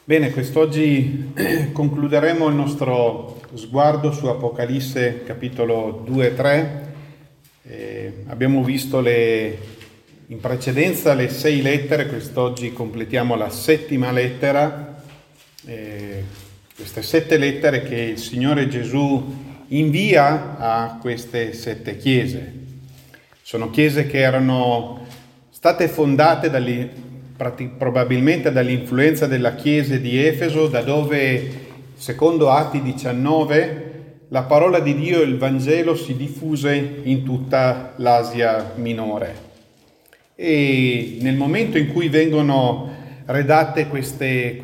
Bene, quest'oggi concluderemo il nostro sguardo su Apocalisse capitolo 2 e 3. Abbiamo visto in precedenza le 6 lettere, quest'oggi completiamo la 7ª lettera. Queste 7 lettere che il Signore Gesù invia a queste 7 chiese. Sono chiese che erano state fondate probabilmente dall'influenza della chiesa di Efeso, da dove, secondo Atti 19, la parola di Dio e il Vangelo si diffuse in tutta l'Asia minore. E nel momento in cui vengono redatte queste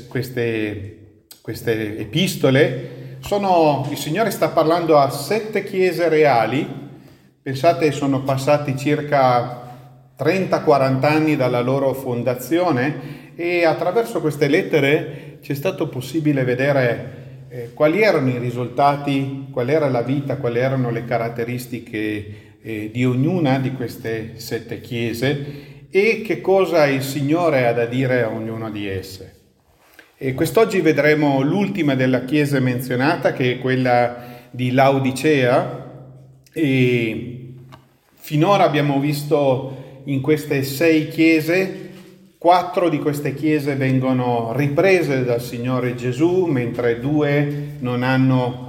epistole, il Signore sta parlando a 7 chiese reali. Pensate, sono passati circa 30-40 anni dalla loro fondazione e attraverso queste lettere ci è stato possibile vedere quali erano i risultati, qual era la vita, quali erano le caratteristiche di ognuna di queste 7 chiese e che cosa il Signore ha da dire a ognuna di esse. E quest'oggi vedremo l'ultima della chiesa menzionata, che è quella di Laodicea, e finora abbiamo visto in queste 6 chiese, 4 di queste chiese vengono riprese dal Signore Gesù, mentre 2 non hanno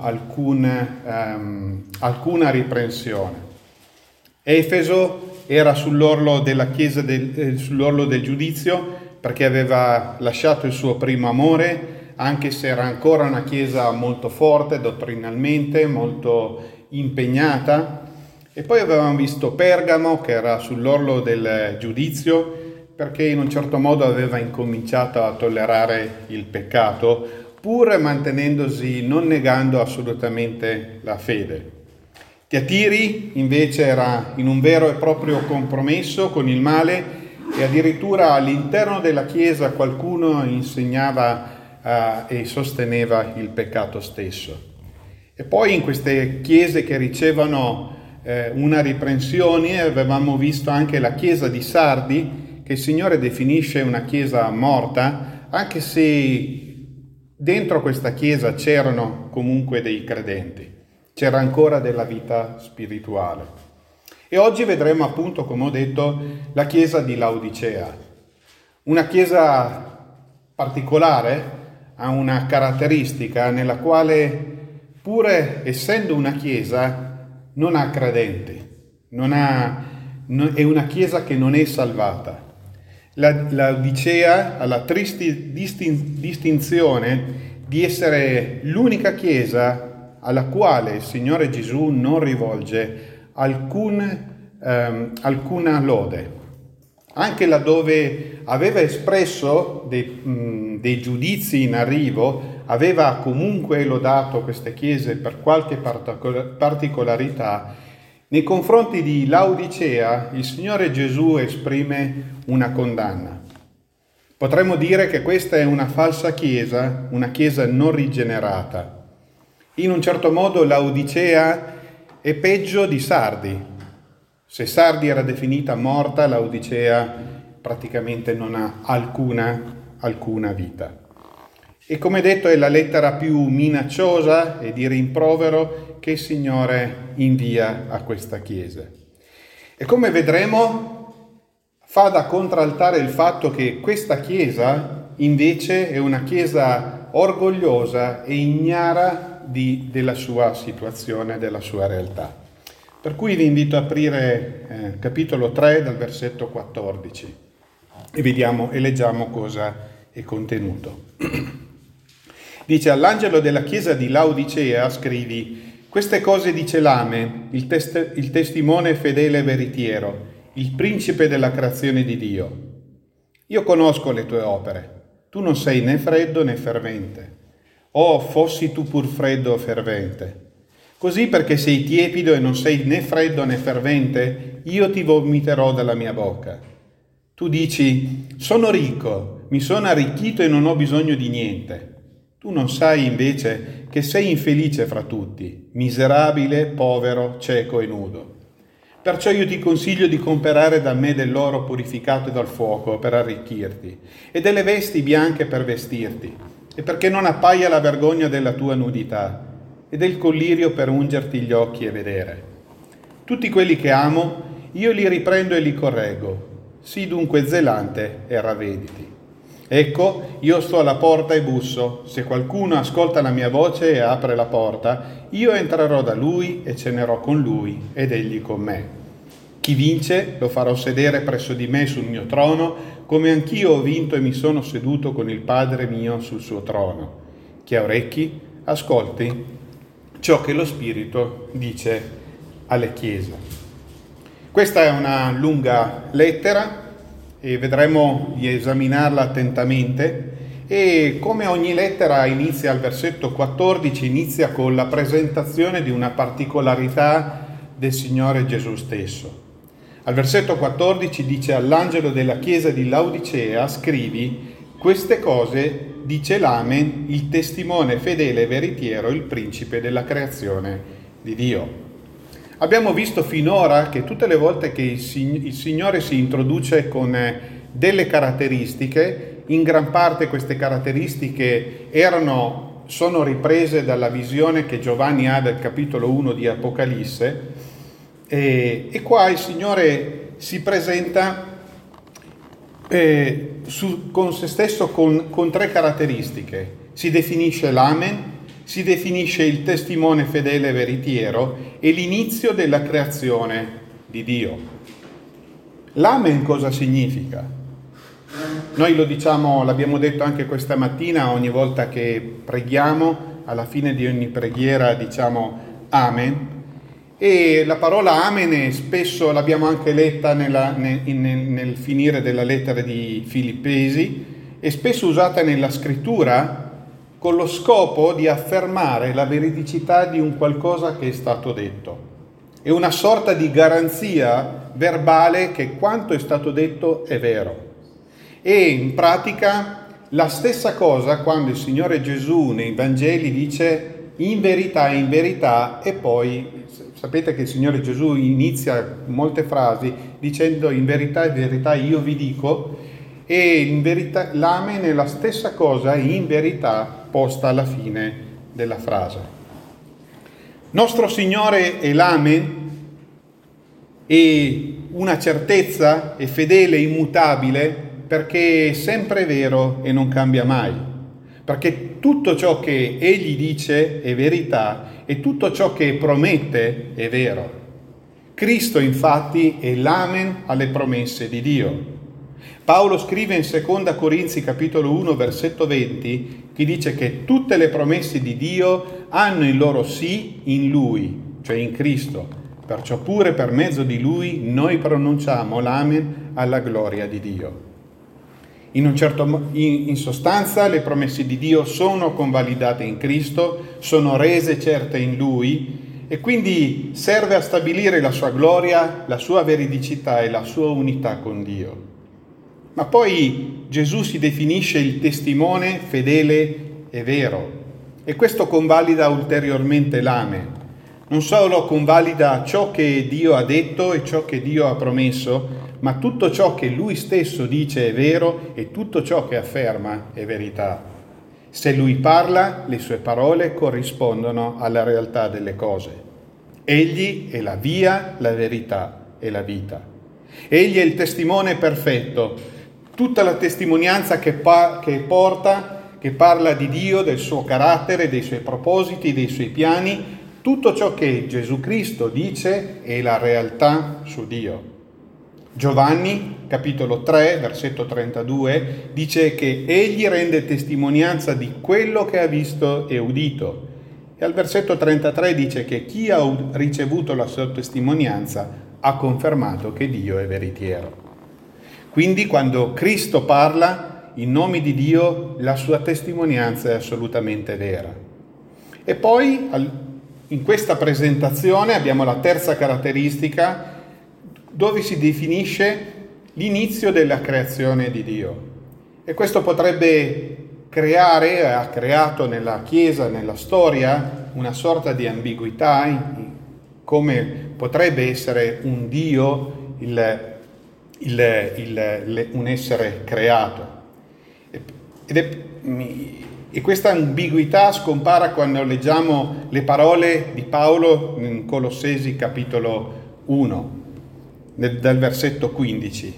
alcuna riprensione. Efeso era sull'orlo della chiesa, sull'orlo del giudizio, perché aveva lasciato il suo primo amore, anche se era ancora una chiesa molto forte dottrinalmente, molto impegnata. E poi avevamo visto Pergamo, che era sull'orlo del giudizio, perché in un certo modo aveva incominciato a tollerare il peccato, pur mantenendosi, non negando assolutamente la fede. Tiatiri invece era in un vero e proprio compromesso con il male, e addirittura all'interno della Chiesa qualcuno insegnava e sosteneva il peccato stesso. E poi in queste chiese che ricevono una riprensione avevamo visto anche la chiesa di Sardi, che il Signore definisce una chiesa morta, anche se dentro questa chiesa c'erano comunque dei credenti, c'era ancora della vita spirituale. E oggi vedremo appunto, come ho detto, la chiesa di Laodicea, una chiesa particolare, ha una caratteristica nella quale, pur essendo una chiesa, non ha credenti, è una chiesa che non è salvata. La Laodicea ha la triste distinzione di essere l'unica chiesa alla quale il Signore Gesù non rivolge alcuna lode. Anche laddove aveva espresso dei giudizi in arrivo, aveva comunque lodato queste chiese per qualche particolarità, nei confronti di Laodicea il Signore Gesù esprime una condanna. Potremmo dire che questa è una falsa chiesa, una chiesa non rigenerata. In un certo modo Laodicea è peggio di Sardi. Se Sardi era definita morta, Laodicea praticamente non ha alcuna vita. E come detto è la lettera più minacciosa e di rimprovero che il Signore invia a questa chiesa. E come vedremo fa da contraltare il fatto che questa chiesa invece è una chiesa orgogliosa e ignara della sua situazione, della sua realtà. Per cui vi invito a aprire capitolo 3 dal versetto 14 e leggiamo cosa è contenuto. Dice: all'angelo della chiesa di Laodicea scrivi: queste cose dice l'Ame, il testimone fedele e veritiero, il principe della creazione di Dio. Io conosco le tue opere, tu non sei né freddo né fervente. Oh, fossi tu pur freddo o fervente. Così, perché sei tiepido e non sei né freddo né fervente, io ti vomiterò dalla mia bocca. Tu dici: sono ricco, mi sono arricchito e non ho bisogno di niente. Tu non sai invece che sei infelice fra tutti, miserabile, povero, cieco e nudo. Perciò io ti consiglio di comprare da me dell'oro purificato dal fuoco per arricchirti, e delle vesti bianche per vestirti, e perché non appaia la vergogna della tua nudità, e del collirio per ungerti gli occhi e vedere. Tutti quelli che amo, io li riprendo e li correggo. Sii dunque zelante e ravvediti. Ecco, io sto alla porta e busso. Se qualcuno ascolta la mia voce e apre la porta, io entrerò da lui e cenerò con lui ed egli con me. Chi vince lo farò sedere presso di me sul mio trono, come anch'io ho vinto e mi sono seduto con il Padre mio sul suo trono. Chi ha orecchi, ascolti ciò che lo Spirito dice alle chiese. Questa è una lunga lettera e vedremo di esaminarla attentamente, e come ogni lettera inizia al versetto 14, inizia con la presentazione di una particolarità del Signore Gesù stesso. Al versetto 14 dice: all'angelo della chiesa di Laodicea scrivi: queste cose dice l'Amen, il testimone fedele e veritiero, il principe della creazione di Dio. Abbiamo visto finora che tutte le volte che il Signore si introduce con delle caratteristiche, in gran parte queste caratteristiche sono riprese dalla visione che Giovanni ha del capitolo 1 di Apocalisse, e qua il Signore si presenta con se stesso con tre caratteristiche. Si definisce l'Amen, si definisce il testimone fedele e veritiero e l'inizio della creazione di Dio. L'Amen cosa significa? Noi lo diciamo, l'abbiamo detto anche questa mattina, ogni volta che preghiamo, alla fine di ogni preghiera diciamo Amen, e la parola Amen spesso l'abbiamo anche letta nel finire della lettera di Filippesi, è spesso usata nella scrittura con lo scopo di affermare la veridicità di un qualcosa che è stato detto. È una sorta di garanzia verbale che quanto è stato detto è vero. E in pratica la stessa cosa quando il Signore Gesù nei Vangeli dice in verità, e poi sapete che il Signore Gesù inizia molte frasi dicendo in verità io vi dico, e in verità l'Amen è la stessa cosa in verità posta alla fine della frase. Nostro Signore è l'Amen, è una certezza, è fedele, immutabile, perché è sempre vero e non cambia mai, perché tutto ciò che Egli dice è verità e tutto ciò che promette è vero. Cristo infatti è l'Amen alle promesse di Dio. Paolo scrive in 2 Corinzi capitolo 1 versetto 20 che dice che tutte le promesse di Dio hanno il loro sì in Lui, cioè in Cristo. Perciò pure per mezzo di Lui noi pronunciamo l'Amen alla gloria di Dio. In sostanza le promesse di Dio sono convalidate in Cristo, sono rese certe in Lui e quindi serve a stabilire la sua gloria, la sua veridicità e la sua unità con Dio. Ma poi Gesù si definisce il testimone fedele e vero, e questo convalida ulteriormente l'Amen. Non solo convalida ciò che Dio ha detto e ciò che Dio ha promesso, ma tutto ciò che Lui stesso dice è vero e tutto ciò che afferma è verità. Se Lui parla, le sue parole corrispondono alla realtà delle cose. Egli è la via, la verità e la vita. Egli è il testimone perfetto. Tutta la testimonianza che parla di Dio, del suo carattere, dei suoi propositi, dei suoi piani, tutto ciò che Gesù Cristo dice è la realtà su Dio. Giovanni, capitolo 3, versetto 32, dice che egli rende testimonianza di quello che ha visto e udito. E al versetto 33 dice che chi ha ricevuto la sua testimonianza ha confermato che Dio è veritiero. Quindi quando Cristo parla in nome di Dio, la sua testimonianza è assolutamente vera. E poi in questa presentazione abbiamo la terza caratteristica dove si definisce l'inizio della creazione di Dio. E questo potrebbe ha creato nella Chiesa, nella storia, una sorta di ambiguità come potrebbe essere un Dio un essere creato. E questa ambiguità scompare quando leggiamo le parole di Paolo in Colossesi capitolo 1, dal versetto 15.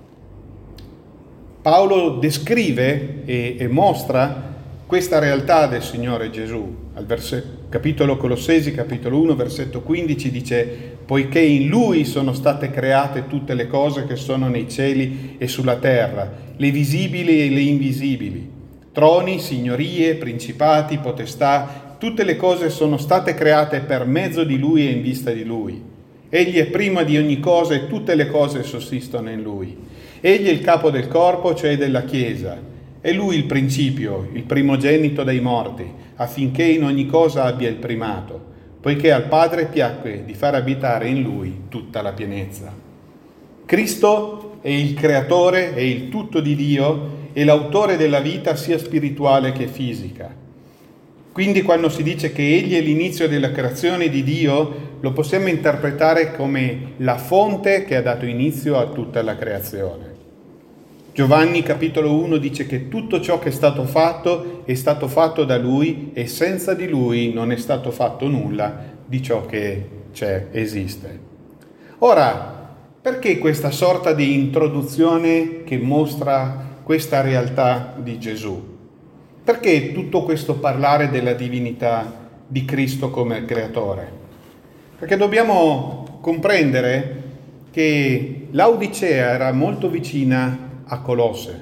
Paolo descrive e mostra questa realtà del Signore Gesù. Capitolo Colossesi, capitolo 1, versetto 15 dice: poiché in Lui sono state create tutte le cose che sono nei cieli e sulla terra, le visibili e le invisibili, troni, signorie, principati, potestà, tutte le cose sono state create per mezzo di Lui e in vista di Lui. Egli è prima di ogni cosa e tutte le cose sussistono in Lui. Egli è il capo del corpo, cioè della Chiesa. È Lui il principio, il primogenito dai morti, affinché in ogni cosa abbia il primato, poiché al Padre piacque di far abitare in Lui tutta la pienezza. Cristo è il creatore e il tutto di Dio e l'autore della vita sia spirituale che fisica. Quindi quando si dice che Egli è l'inizio della creazione di Dio, lo possiamo interpretare come la fonte che ha dato inizio a tutta la creazione. Giovanni capitolo 1 dice che tutto ciò che è stato fatto da Lui e senza di Lui non è stato fatto nulla di ciò che esiste. Ora, perché questa sorta di introduzione che mostra questa realtà di Gesù? Perché tutto questo parlare della divinità di Cristo come creatore? Perché dobbiamo comprendere che Laodicea era molto vicina a Colosse.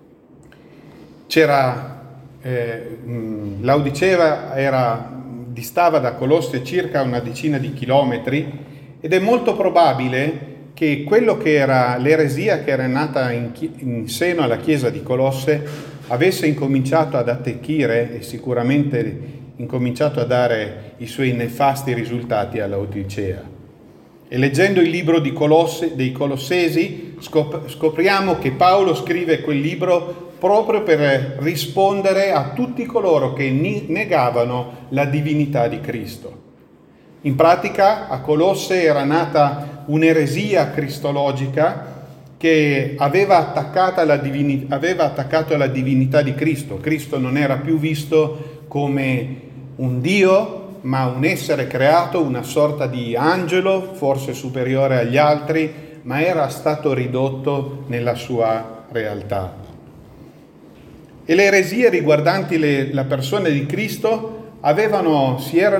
Laodicea distava da Colosse circa una decina di chilometri ed è molto probabile che quello che era l'eresia che era nata in seno alla chiesa di Colosse avesse incominciato ad attecchire e sicuramente incominciato a dare i suoi nefasti risultati a Laodicea. E leggendo il libro dei Colossesi scopriamo che Paolo scrive quel libro proprio per rispondere a tutti coloro che negavano la divinità di Cristo. In pratica a Colosse era nata un'eresia cristologica che aveva attaccato la divinità di Cristo. Cristo non era più visto come un Dio, ma un essere creato, una sorta di angelo, forse superiore agli altri, ma era stato ridotto nella sua realtà. E le eresie riguardanti la persona di Cristo avevano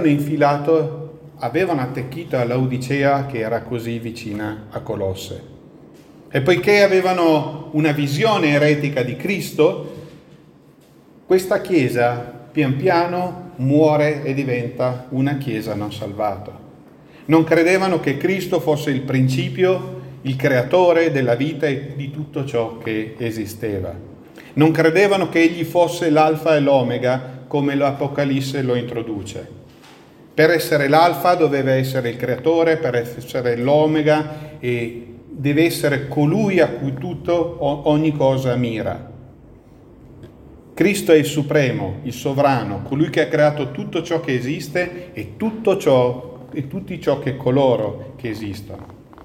attecchito a Laodicea, che era così vicina a Colosse. E poiché avevano una visione eretica di Cristo, questa chiesa pian piano muore e diventa una chiesa non salvata. Non credevano che Cristo fosse il principio, il creatore della vita e di tutto ciò che esisteva. Non credevano che Egli fosse l'alfa e l'omega, come l'Apocalisse lo introduce. Per essere l'alfa doveva essere il creatore, per essere l'omega e deve essere colui a cui ogni cosa mira. Cristo è il supremo, il sovrano, colui che ha creato tutto ciò che esiste e tutti ciò che coloro che esistono.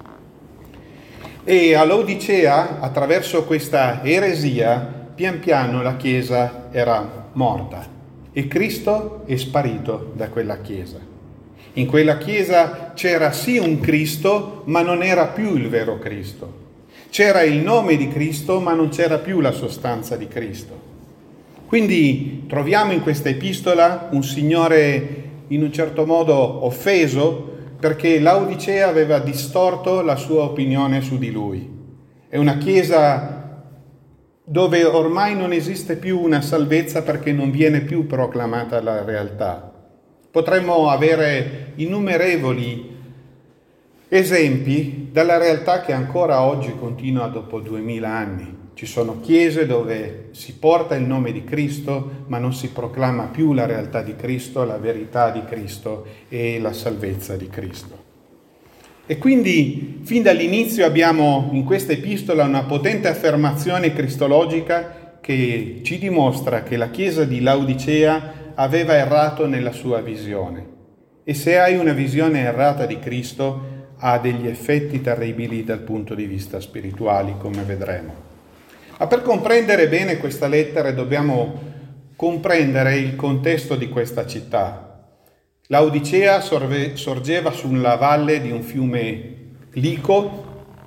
E a Laodicea, attraverso questa eresia, pian piano la Chiesa era morta e Cristo è sparito da quella Chiesa. In quella Chiesa c'era sì un Cristo, ma non era più il vero Cristo. C'era il nome di Cristo, ma non c'era più la sostanza di Cristo. Quindi troviamo in questa epistola un Signore in un certo modo offeso perché Laodicea aveva distorto la sua opinione su di lui. È una chiesa dove ormai non esiste più una salvezza perché non viene più proclamata la realtà. Potremmo avere innumerevoli esempi dalla realtà che ancora oggi continua dopo 2000 anni. Ci sono chiese dove si porta il nome di Cristo, ma non si proclama più la realtà di Cristo, la verità di Cristo e la salvezza di Cristo. E quindi, fin dall'inizio abbiamo in questa epistola una potente affermazione cristologica che ci dimostra che la Chiesa di Laodicea aveva errato nella sua visione. e se hai una visione errata di Cristo ha degli effetti terribili dal punto di vista spirituale, come vedremo. Ma per comprendere bene questa lettera dobbiamo comprendere il contesto di questa città. Laodicea sorgeva sulla valle di un fiume Lico,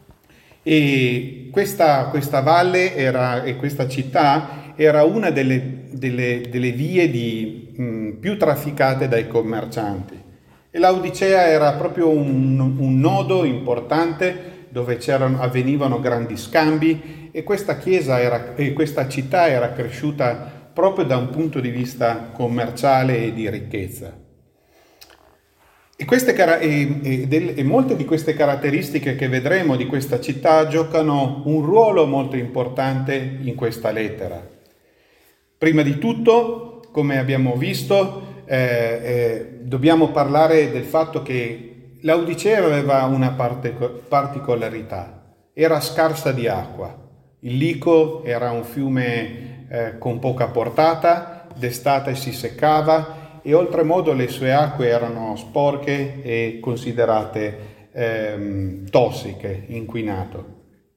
e questa valle e questa città era una delle vie più trafficate dai commercianti. E Laodicea era proprio un nodo importante dove avvenivano grandi scambi, e questa città era cresciuta proprio da un punto di vista commerciale e di ricchezza. E molte di queste caratteristiche che vedremo di questa città giocano un ruolo molto importante in questa lettera. Prima di tutto, come abbiamo visto, dobbiamo parlare del fatto che Laodicea aveva una particolarità: era scarsa di acqua. Il Lico era un fiume con poca portata, d'estate si seccava, e oltremodo le sue acque erano sporche e considerate tossiche, inquinato.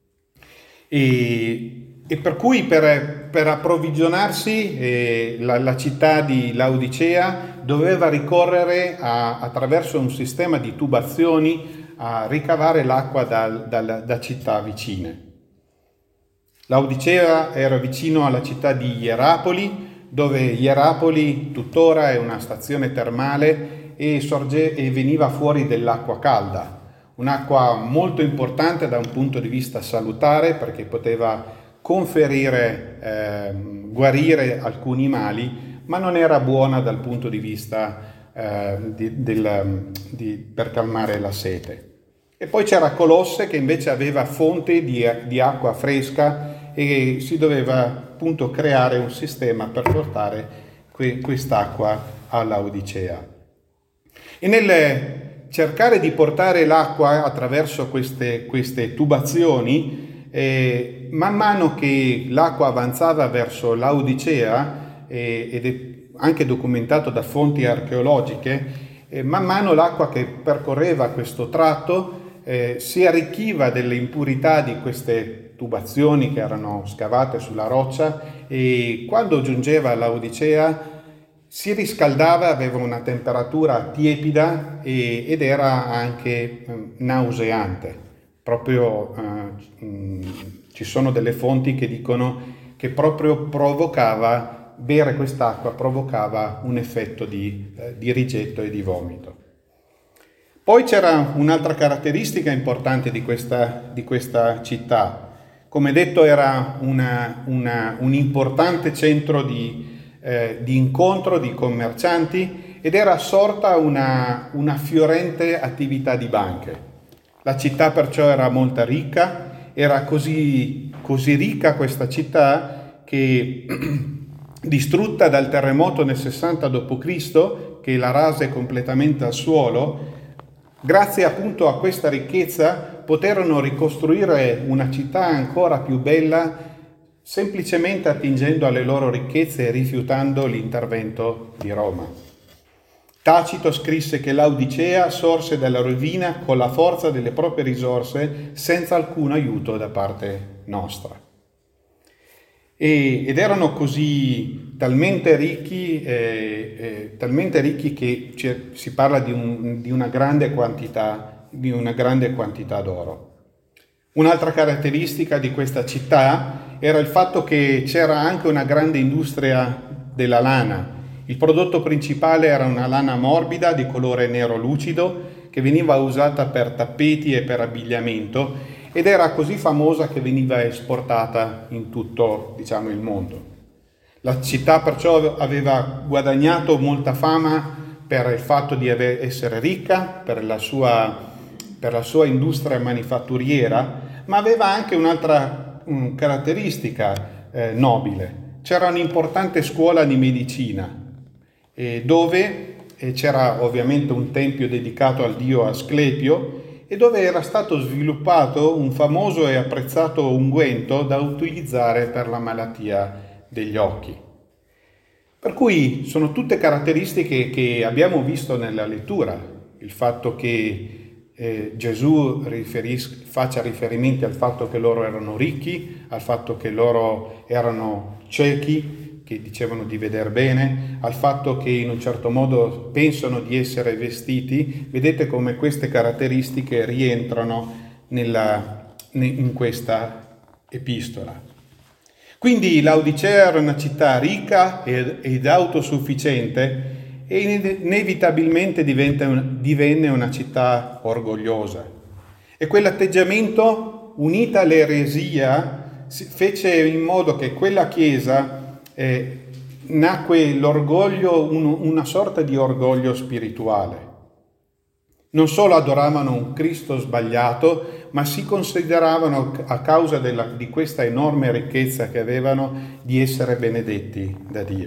E per cui per approvvigionarsi la città di Laodicea doveva ricorrere attraverso un sistema di tubazioni a ricavare l'acqua da città vicine. Laodicea era vicino alla città di Ierapoli, dove Ierapoli tuttora è una stazione termale e veniva fuori dell'acqua calda, un'acqua molto importante da un punto di vista salutare, perché poteva guarire alcuni mali, ma non era buona dal punto di vista per calmare la sete. E poi c'era Colosse, che invece aveva fonte di acqua fresca, e si doveva appunto creare un sistema per portare quest'acqua a Laodicea. E nel cercare di portare l'acqua attraverso queste tubazioni, man mano che l'acqua avanzava verso Laodicea, ed è anche documentato da fonti archeologiche, man mano l'acqua che percorreva questo tratto si arricchiva delle impurità di queste tubazioni che erano scavate sulla roccia, e quando giungeva a Laodicea si riscaldava, aveva una temperatura tiepida ed era anche nauseante. Proprio ci sono delle fonti che dicono che proprio bere quest'acqua provocava un effetto di rigetto e di vomito. Poi c'era un'altra caratteristica importante di questa città. Come detto, era un importante centro di incontro di commercianti, ed era sorta una fiorente attività di banche. La città perciò era molto ricca, era così ricca questa città che, distrutta dal terremoto nel 60 d.C., che la rase completamente al suolo, grazie appunto a questa ricchezza poterono ricostruire una città ancora più bella, semplicemente attingendo alle loro ricchezze e rifiutando l'intervento di Roma. Tacito scrisse che Laodicea sorse dalla rovina con la forza delle proprie risorse, senza alcun aiuto da parte nostra. Ed erano così talmente ricchi che si parla di una grande quantità d'oro. Un'altra caratteristica di questa città era il fatto che c'era anche una grande industria della lana. Il prodotto principale era una lana morbida di colore nero lucido, che veniva usata per tappeti e per abbigliamento, ed era così famosa che veniva esportata in tutto, il mondo. La città perciò aveva guadagnato molta fama per il fatto di essere ricca, per la sua industria manifatturiera, ma aveva anche un'altra caratteristica nobile. C'era un'importante scuola di medicina, dove c'era ovviamente un tempio dedicato al dio Asclepio, e dove era stato sviluppato un famoso e apprezzato unguento da utilizzare per la malattia degli occhi. Per cui sono tutte caratteristiche che abbiamo visto nella lettura, il fatto che Gesù faccia riferimenti al fatto che loro erano ricchi, al fatto che loro erano ciechi, che dicevano di veder bene, al fatto che in un certo modo pensano di essere vestiti. Vedete come queste caratteristiche rientrano in questa epistola. Quindi Laodicea era una città ricca ed autosufficiente e inevitabilmente divenne una città orgogliosa. E quell'atteggiamento, unita all'eresia, fece in modo che quella chiesa nacque l'orgoglio, una sorta di orgoglio spirituale. Non solo adoravano un Cristo sbagliato, ma si consideravano, a causa di questa enorme ricchezza che avevano, di essere benedetti da Dio.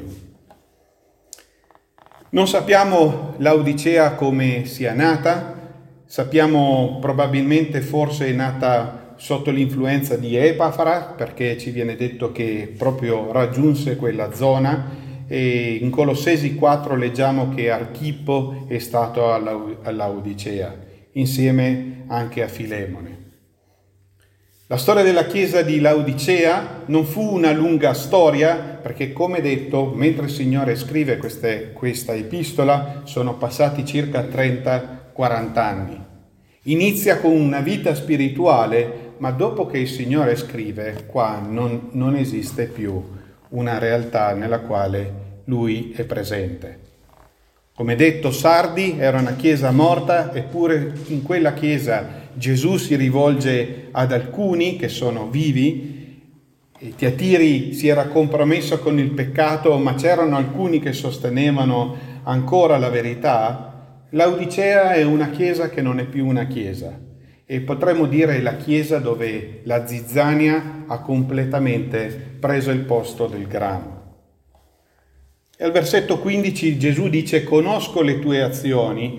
Non sappiamo Laodicea come sia nata, sappiamo probabilmente forse è nata sotto l'influenza di Epafra, perché ci viene detto che proprio raggiunse quella zona, e in Colossesi 4 leggiamo che Archippo è stato a Laodicea, insieme anche a Filemone. La storia della chiesa di Laodicea non fu una lunga storia, perché come detto, mentre il Signore scrive questa epistola, sono passati circa 30-40 anni. Inizia con una vita spirituale, ma dopo che il Signore scrive, qua non esiste più una realtà nella quale Lui è presente. Come detto, Sardi era una chiesa morta, eppure in quella chiesa Gesù si rivolge ad alcuni che sono vivi. E Tiatiri si era compromesso con il peccato, ma c'erano alcuni che sostenevano ancora la verità. Laodicea è una chiesa che non è più una chiesa, e potremmo dire la chiesa dove la zizzania ha completamente preso il posto del grano. E al versetto 15 Gesù dice: conosco le tue azioni,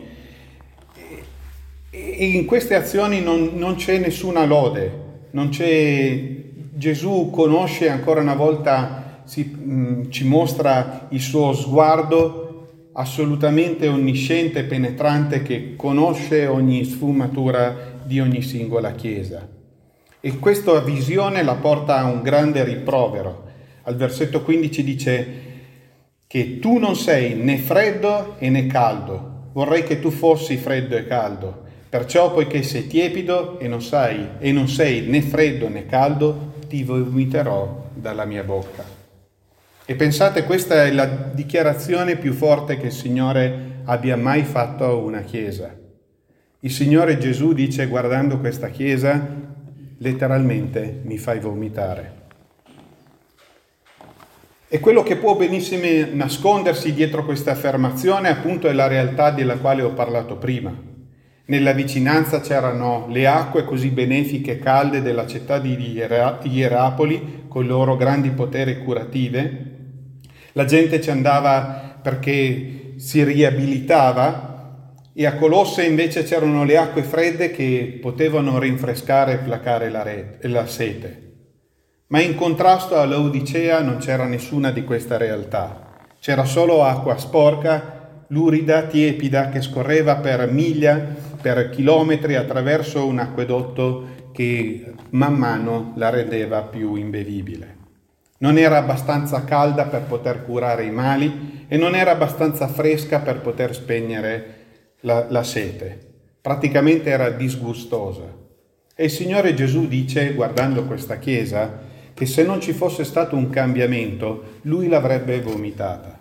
e in queste azioni non c'è nessuna lode, Gesù conosce ancora una volta, ci mostra il suo sguardo assolutamente onnisciente e penetrante, che conosce ogni sfumatura di ogni singola chiesa. E questa visione la porta a un grande rimprovero. Al versetto 15 dice che tu non sei né freddo né caldo. Vorrei che tu fossi freddo e caldo. Perciò, poiché sei tiepido e non sei né freddo né caldo, ti vomiterò dalla mia bocca. E pensate, questa è la dichiarazione più forte che il Signore abbia mai fatto a una chiesa. Il Signore Gesù dice, guardando questa chiesa, letteralmente: mi fai vomitare. E quello che può benissimo nascondersi dietro questa affermazione, appunto, è la realtà della quale ho parlato prima. Nella vicinanza c'erano le acque così benefiche e calde della città di Ierapoli, con i loro grandi poteri curative. La gente ci andava perché si riabilitava, e a Colosse invece c'erano le acque fredde che potevano rinfrescare e placare la sete. Ma in contrasto a Laodicea non c'era nessuna di queste realtà. C'era solo acqua sporca, lurida, tiepida, che scorreva per miglia, per chilometri, attraverso un acquedotto che man mano la rendeva più imbevibile. Non era abbastanza calda per poter curare i mali e non era abbastanza fresca per poter spegnere la sete. Praticamente era disgustosa. E il Signore Gesù dice, guardando questa chiesa, che se non ci fosse stato un cambiamento, Lui l'avrebbe vomitata.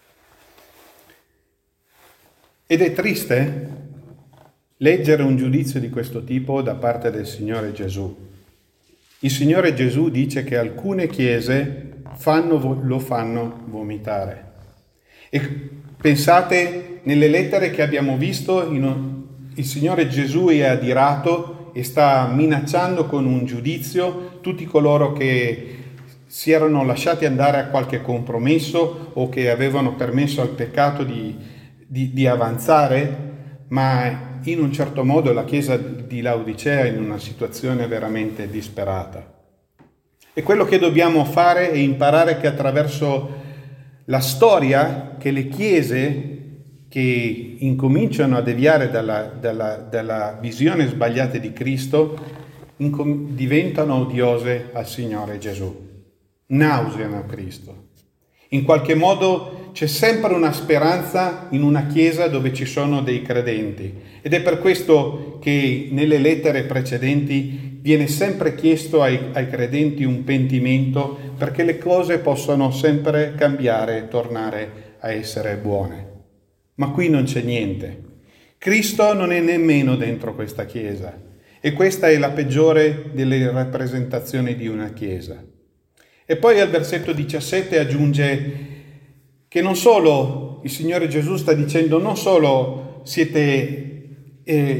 Ed è triste leggere un giudizio di questo tipo da parte del Signore Gesù. Il Signore Gesù dice che alcune chiese lo fanno vomitare. E pensate, nelle lettere che abbiamo visto, il Signore Gesù è adirato e sta minacciando con un giudizio tutti coloro che si erano lasciati andare a qualche compromesso o che avevano permesso al peccato di avanzare, ma in un certo modo la chiesa di Laodicea è in una situazione veramente disperata. E quello che dobbiamo fare è imparare che attraverso La storia che le chiese che incominciano a deviare dalla visione sbagliata di Cristo diventano odiose al Signore Gesù, nauseano Cristo. In qualche modo c'è sempre una speranza in una chiesa dove ci sono dei credenti, ed è per questo che nelle lettere precedenti viene sempre chiesto ai credenti un pentimento, perché le cose possono sempre cambiare e tornare a essere buone. Ma qui non c'è niente. Cristo non è nemmeno dentro questa chiesa, e questa è la peggiore delle rappresentazioni di una chiesa. E poi al versetto 17 aggiunge che non solo il Signore Gesù sta dicendo, non solo siete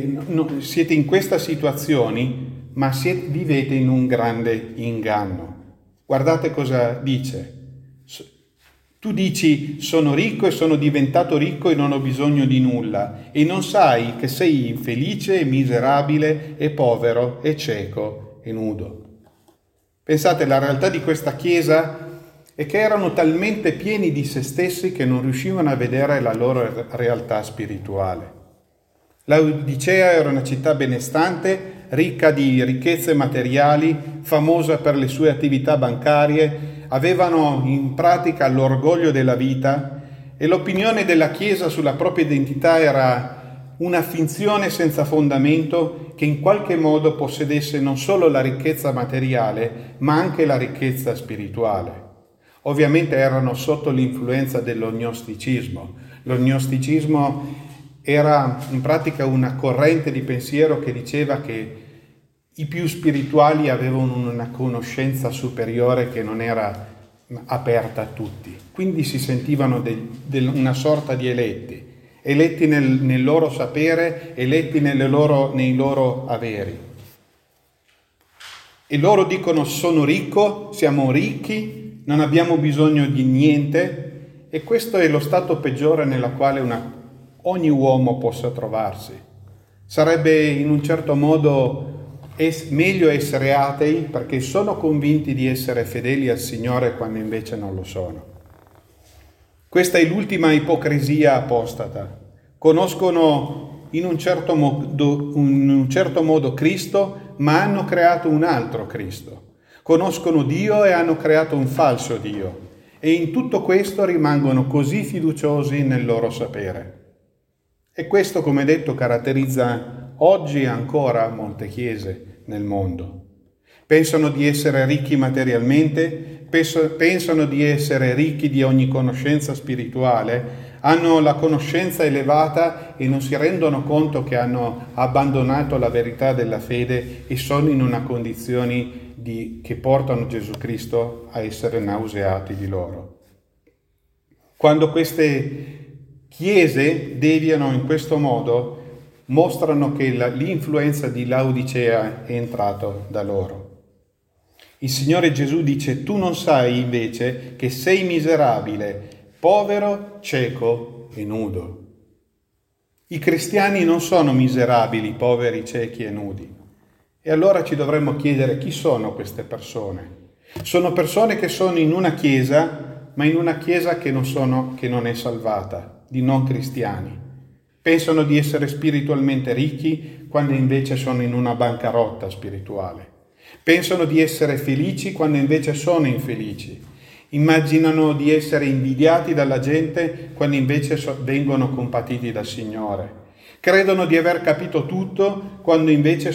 in questa situazione, ma vivete in un grande inganno. Guardate cosa dice. Tu dici, sono ricco e sono diventato ricco e non ho bisogno di nulla, e non sai che sei infelice e miserabile e povero e cieco e nudo. Pensate, la realtà di questa chiesa è che erano talmente pieni di se stessi che non riuscivano a vedere la loro realtà spirituale. Laodicea era una città benestante, ricca di ricchezze materiali, famosa per le sue attività bancarie, avevano in pratica l'orgoglio della vita, e l'opinione della Chiesa sulla propria identità era una finzione senza fondamento che in qualche modo possedesse non solo la ricchezza materiale, ma anche la ricchezza spirituale. Ovviamente erano sotto l'influenza dell'ognosticismo. L'ognosticismo era in pratica una corrente di pensiero che diceva che i più spirituali avevano una conoscenza superiore che non era aperta a tutti. Quindi si sentivano una sorta di eletti nel loro sapere, eletti nei loro averi. E loro dicono: sono ricco, siamo ricchi, non abbiamo bisogno di niente, e questo è lo stato peggiore nella quale ogni uomo possa trovarsi. Sarebbe in un certo modo meglio essere atei, perché sono convinti di essere fedeli al Signore quando invece non lo sono. Questa è l'ultima ipocrisia apostata. Conoscono in un certo modo Cristo, ma hanno creato un altro Cristo. Conoscono Dio e hanno creato un falso Dio. E in tutto questo rimangono così fiduciosi nel loro sapere. E questo, come detto, caratterizza oggi ancora molte chiese nel mondo. Pensano di essere ricchi materialmente, pensano di essere ricchi di ogni conoscenza spirituale, hanno la conoscenza elevata e non si rendono conto che hanno abbandonato la verità della fede e sono in una condizione che portano Gesù Cristo a essere nauseati di loro. Quando queste chiese deviano in questo modo, mostrano che l'influenza di Laodicea è entrato da loro. Il Signore Gesù dice: tu non sai invece che sei miserabile, povero, cieco e nudo. I cristiani non sono miserabili, poveri, ciechi e nudi. E allora ci dovremmo chiedere: chi sono queste persone? Sono persone che sono in una chiesa, ma in una chiesa che non è salvata, di non cristiani. Pensano di essere spiritualmente ricchi quando invece sono in una bancarotta spirituale. Pensano di essere felici quando invece sono infelici. Immaginano di essere invidiati dalla gente quando invece vengono compatiti dal Signore. Credono di aver capito tutto quando invece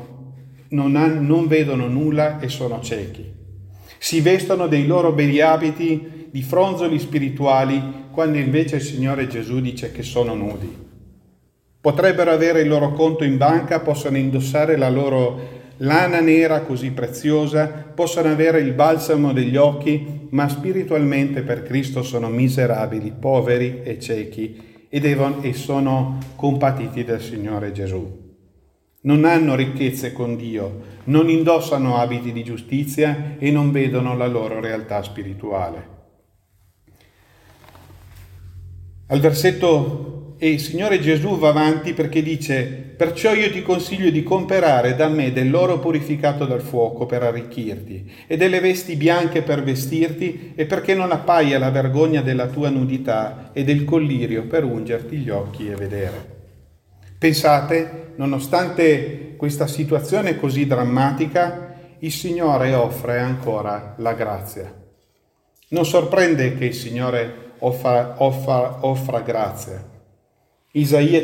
non vedono nulla e sono ciechi. Si vestono dei loro begli abiti di fronzoli spirituali quando invece il Signore Gesù dice che sono nudi. Potrebbero avere il loro conto in banca, possono indossare la loro lana nera così preziosa, possono avere il balsamo degli occhi, ma spiritualmente per Cristo sono miserabili, poveri e ciechi e sono compatiti dal Signore Gesù. Non hanno ricchezze con Dio, non indossano abiti di giustizia e non vedono la loro realtà spirituale. Al versetto e il Signore Gesù va avanti perché dice: perciò io ti consiglio di comprare da me dell'oro purificato dal fuoco per arricchirti e delle vesti bianche per vestirti, e perché non appaia la vergogna della tua nudità, e del collirio per ungerti gli occhi e vedere. Pensate, nonostante questa situazione così drammatica, il Signore offre ancora la grazia. Non sorprende che il Signore offra grazia. Isaia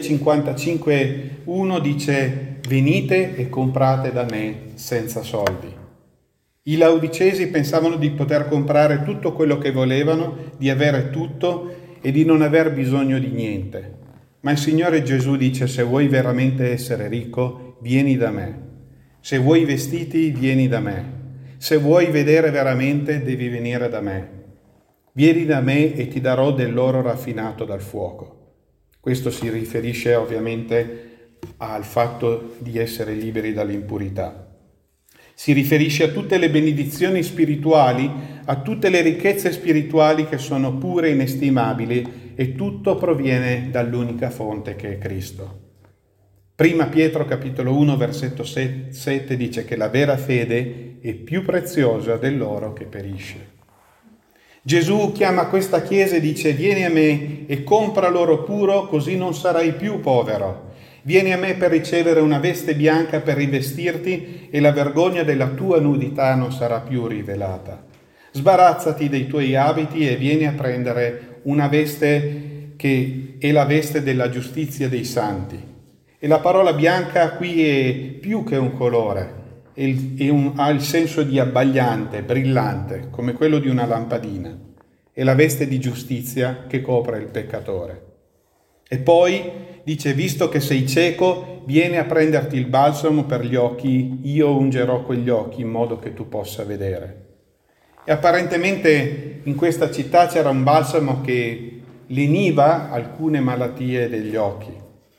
55,1 dice: venite e comprate da me senza soldi. I laodicesi pensavano di poter comprare tutto quello che volevano, di avere tutto e di non aver bisogno di niente. Ma il Signore Gesù dice: se vuoi veramente essere ricco, vieni da me. Se vuoi i vestiti, vieni da me. Se vuoi vedere veramente, devi venire da me. Vieni da me e ti darò dell'oro raffinato dal fuoco. Questo si riferisce ovviamente al fatto di essere liberi dall'impurità. Si riferisce a tutte le benedizioni spirituali, a tutte le ricchezze spirituali che sono pure inestimabili, e tutto proviene dall'unica fonte che è Cristo. Prima Pietro capitolo 1 versetto 7 dice che la vera fede è più preziosa dell'oro che perisce. Gesù chiama questa chiesa e dice: vieni a me e compra l'oro puro, così non sarai più povero. Vieni a me per ricevere una veste bianca per rivestirti, e la vergogna della tua nudità non sarà più rivelata. Sbarazzati dei tuoi abiti e vieni a prendere una veste che è la veste della giustizia dei santi. E la parola bianca qui è più che un colore, ha il senso di abbagliante, brillante, come quello di una lampadina. È la veste di giustizia che copre il peccatore. E poi dice: visto che sei cieco, vieni a prenderti il balsamo per gli occhi, io ungerò quegli occhi in modo che tu possa vedere. E apparentemente in questa città c'era un balsamo che leniva alcune malattie degli occhi,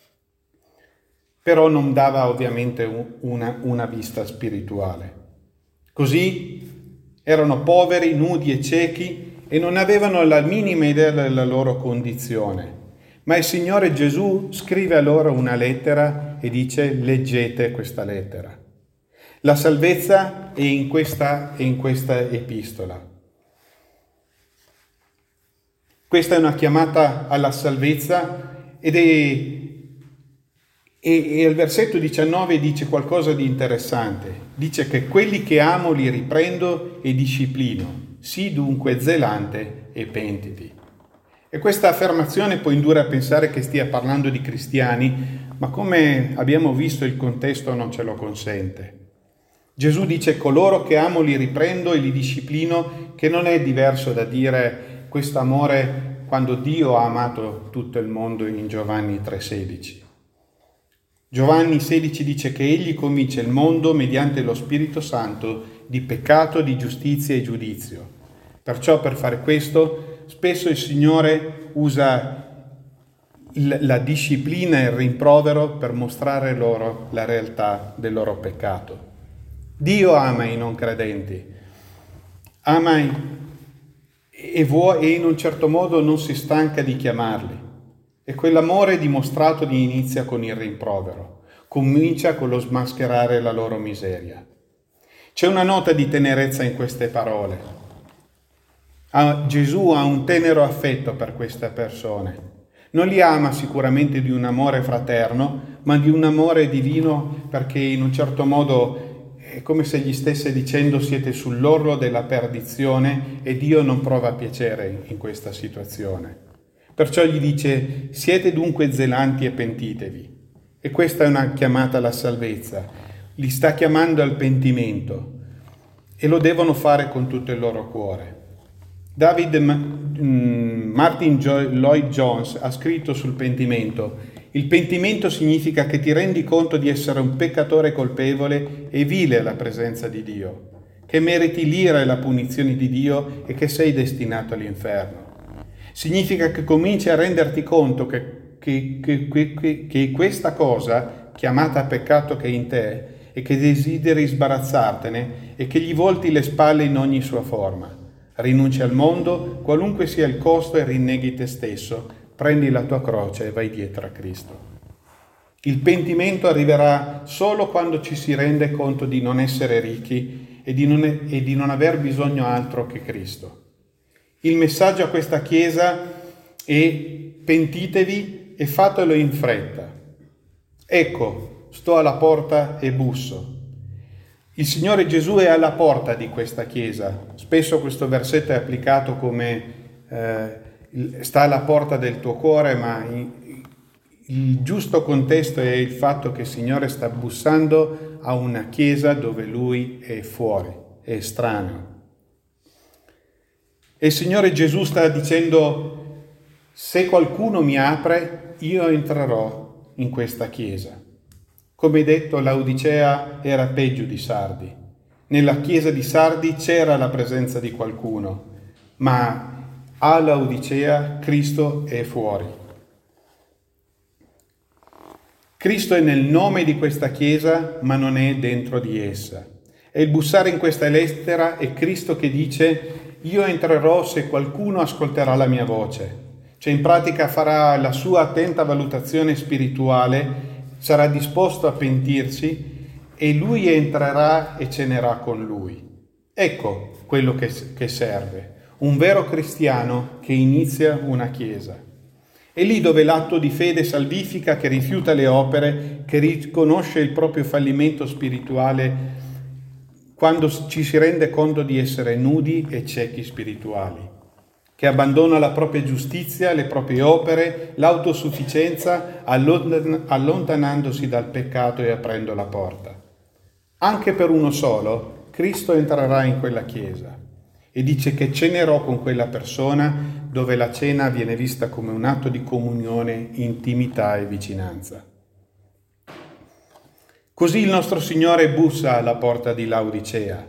però non dava ovviamente una vista spirituale. Così erano poveri, nudi e ciechi e non avevano la minima idea della loro condizione. Ma il Signore Gesù scrive a loro una lettera e dice: leggete questa lettera. La salvezza è in questa epistola. Questa è una chiamata alla salvezza e al versetto 19 dice qualcosa di interessante. Dice che quelli che amo li riprendo e disciplino. Sii dunque zelante e pentiti. E questa affermazione può indurre a pensare che stia parlando di cristiani, ma come abbiamo visto il contesto non ce lo consente. Gesù dice: coloro che amo li riprendo e li disciplino, che non è diverso da dire questo amore quando Dio ha amato tutto il mondo in Giovanni 3,16. Giovanni 16 dice che egli convince il mondo mediante lo Spirito Santo di peccato, di giustizia e giudizio. Perciò per fare questo spesso il Signore usa la disciplina e il rimprovero per mostrare loro la realtà del loro peccato. Dio ama i non credenti, ama e in un certo modo non si stanca di chiamarli. E quell'amore dimostrato inizia con il rimprovero, comincia con lo smascherare la loro miseria. C'è una nota di tenerezza in queste parole. Gesù ha un tenero affetto per queste persone. Non li ama sicuramente di un amore fraterno, ma di un amore divino, perché in un certo modo è come se gli stesse dicendo: siete sull'orlo della perdizione e Dio non prova piacere in questa situazione. Perciò gli dice: siete dunque zelanti e pentitevi. E questa è una chiamata alla salvezza. Li sta chiamando al pentimento e lo devono fare con tutto il loro cuore. Martin Lloyd Jones ha scritto sul pentimento: il pentimento significa che ti rendi conto di essere un peccatore colpevole e vile alla presenza di Dio, che meriti l'ira e la punizione di Dio e che sei destinato all'inferno. Significa che cominci a renderti conto che questa cosa, chiamata peccato che è in te, e che desideri sbarazzartene, e che gli volti le spalle in ogni sua forma. Rinunci al mondo, qualunque sia il costo, e rinneghi te stesso prendi la tua croce e vai dietro a Cristo. Il pentimento arriverà solo quando ci si rende conto di non essere ricchi e di non aver bisogno altro che Cristo. Il messaggio a questa Chiesa è: pentitevi e fatelo in fretta. Ecco, sto alla porta e busso. Il Signore Gesù è alla porta di questa Chiesa. Spesso questo versetto è applicato come sta alla porta del tuo cuore, ma il giusto contesto è il fatto che il Signore sta bussando a una Chiesa dove Lui è fuori, è estraneo. E il Signore Gesù sta dicendo: se qualcuno mi apre, io entrerò in questa Chiesa. Come detto, Laodicea era peggio di Sardi. Nella Chiesa di Sardi c'era la presenza di qualcuno, ma a Laodicea Cristo è fuori. Cristo è nel nome di questa Chiesa, ma non è dentro di essa. E il bussare in questa lettera è Cristo che dice: io entrerò se qualcuno ascolterà la mia voce. Cioè, in pratica farà la sua attenta valutazione spirituale, sarà disposto a pentirsi e lui entrerà e cenerà con lui. Ecco quello che serve, un vero cristiano che inizia una Chiesa. È lì dove l'atto di fede salvifica, che rifiuta le opere, che riconosce il proprio fallimento spirituale, quando ci si rende conto di essere nudi e ciechi spirituali, che abbandona la propria giustizia, le proprie opere, l'autosufficienza, allontanandosi dal peccato e aprendo la porta. Anche per uno solo, Cristo entrerà in quella Chiesa e dice che cenerò con quella persona, dove la cena viene vista come un atto di comunione, intimità e vicinanza. Così il nostro Signore bussa alla porta di Laodicea.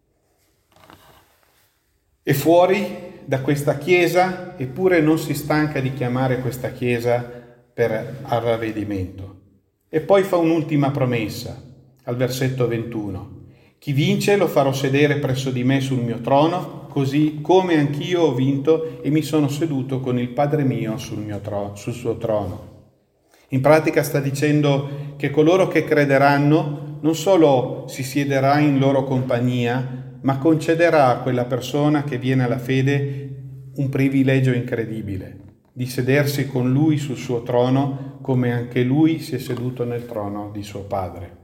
È fuori da questa Chiesa, eppure non si stanca di chiamare questa Chiesa al ravvedimento. E poi fa un'ultima promessa, al versetto 21. Chi vince lo farò sedere presso di me sul mio trono, così come anch'io ho vinto e mi sono seduto con il Padre mio sul suo trono. In pratica sta dicendo che coloro che crederanno non solo si siederà in loro compagnia, ma concederà a quella persona che viene alla fede un privilegio incredibile, di sedersi con lui sul suo trono, come anche lui si è seduto nel trono di suo Padre.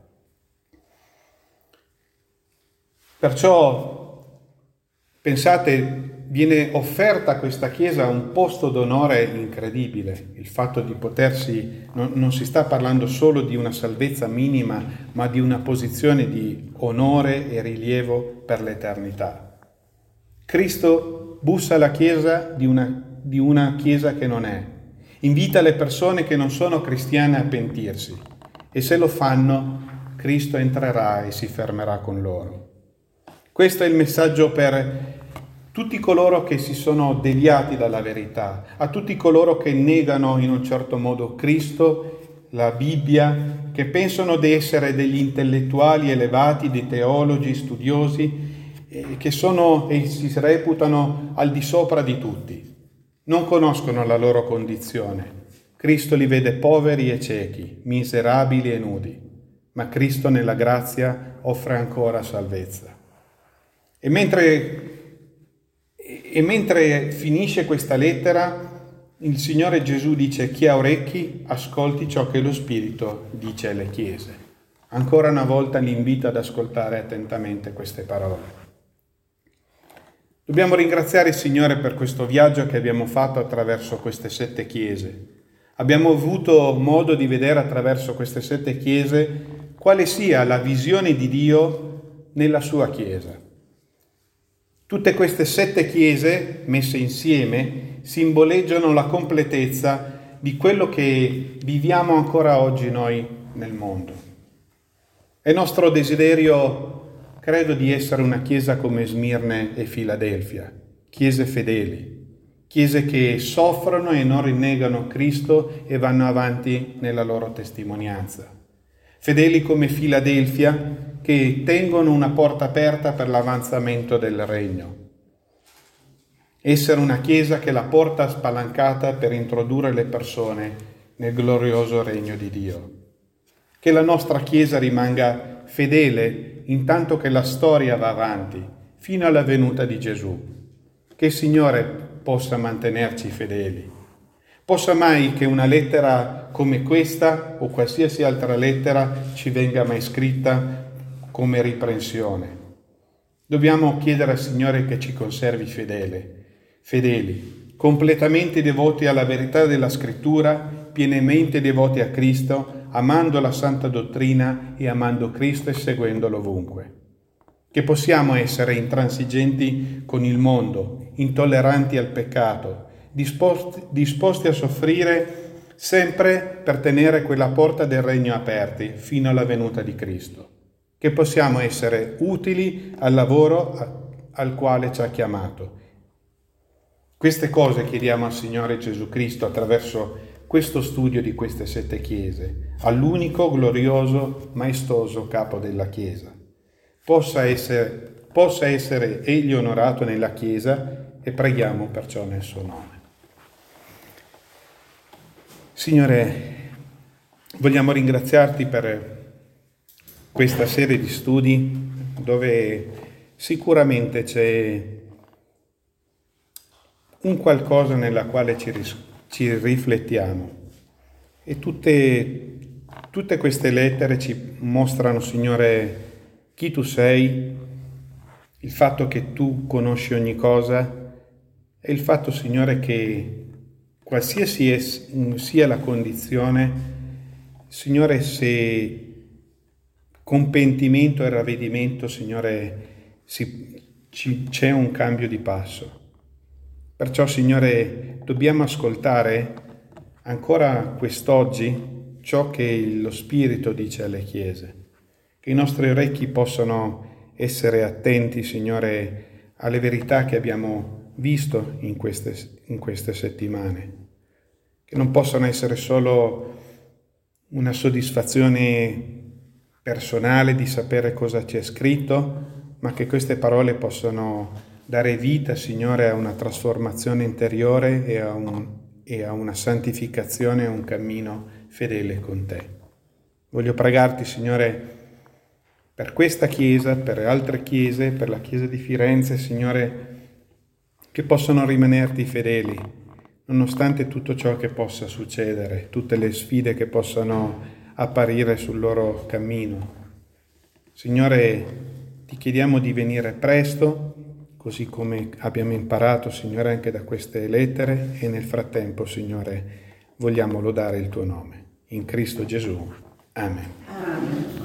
Perciò, pensate, viene offerta a questa Chiesa un posto d'onore incredibile, il fatto di potersi, non si sta parlando solo di una salvezza minima, ma di una posizione di onore e rilievo per l'eternità. Cristo bussa alla Chiesa di una Chiesa che non è, invita le persone che non sono cristiane a pentirsi, e se lo fanno, Cristo entrerà e si fermerà con loro. Questo è il messaggio per tutti coloro che si sono deviati dalla verità, a tutti coloro che negano in un certo modo Cristo, la Bibbia, che pensano di essere degli intellettuali elevati, dei teologi, studiosi, che sono e si reputano al di sopra di tutti. Non conoscono la loro condizione. Cristo li vede poveri e ciechi, miserabili e nudi, ma Cristo nella grazia offre ancora salvezza. E mentre finisce questa lettera, il Signore Gesù dice: chi ha orecchi, ascolti ciò che lo Spirito dice alle chiese. Ancora una volta li invito ad ascoltare attentamente queste parole. Dobbiamo ringraziare il Signore per questo viaggio che abbiamo fatto attraverso queste 7 chiese. Abbiamo avuto modo di vedere attraverso queste 7 chiese quale sia la visione di Dio nella sua Chiesa. Tutte queste 7 chiese messe insieme simboleggiano la completezza di quello che viviamo ancora oggi noi nel mondo. È nostro desiderio, credo, di essere una chiesa come Smirne e Filadelfia, chiese fedeli, chiese che soffrono e non rinnegano Cristo e vanno avanti nella loro testimonianza. Fedeli come Filadelfia, che tengono una porta aperta per l'avanzamento del regno. essere una Chiesa che è la porta spalancata per introdurre le persone nel glorioso regno di Dio. Che la nostra Chiesa rimanga fedele intanto che la storia va avanti, fino alla venuta di Gesù. Che il Signore possa mantenerci fedeli. Possa mai che una lettera come questa o qualsiasi altra lettera ci venga mai scritta come riprensione. Dobbiamo chiedere al Signore che ci conservi fedeli, completamente devoti alla verità della Scrittura, pienamente devoti a Cristo, amando la santa dottrina e amando Cristo e seguendolo ovunque. Che possiamo essere intransigenti con il mondo, intolleranti al peccato, disposti a soffrire sempre per tenere quella porta del regno aperti fino alla venuta di Cristo. Che possiamo essere utili al lavoro al quale ci ha chiamato. Queste cose chiediamo al Signore Gesù Cristo attraverso questo studio di queste 7 chiese, all'unico glorioso, maestoso capo della Chiesa. Possa essere egli onorato nella Chiesa e preghiamo perciò nel suo nome. Signore, vogliamo ringraziarti per questa serie di studi dove sicuramente c'è un qualcosa nella quale ci riflettiamo e tutte queste lettere ci mostrano, Signore, chi tu sei, il fatto che tu conosci ogni cosa e il fatto, Signore, che qualsiasi sia la condizione, Signore, se con pentimento e ravvedimento, Signore, c'è un cambio di passo. Perciò, Signore, dobbiamo ascoltare ancora quest'oggi ciò che lo Spirito dice alle chiese, che i nostri orecchi possano essere attenti, Signore, alle verità che abbiamo visto in queste settimane, che non possano essere solo una soddisfazione personale di sapere cosa c'è scritto, ma che queste parole possano dare vita, Signore, a una trasformazione interiore e a una santificazione, a un cammino fedele con Te. Voglio pregarti, Signore, per questa Chiesa, per altre Chiese, per la Chiesa di Firenze, Signore, che possano rimanerti fedeli, nonostante tutto ciò che possa succedere, tutte le sfide che possano apparire sul loro cammino. Signore, ti chiediamo di venire presto, così come abbiamo imparato, Signore, anche da queste lettere, e nel frattempo, Signore, vogliamo lodare il tuo nome. In Cristo Gesù. Amen. Amen.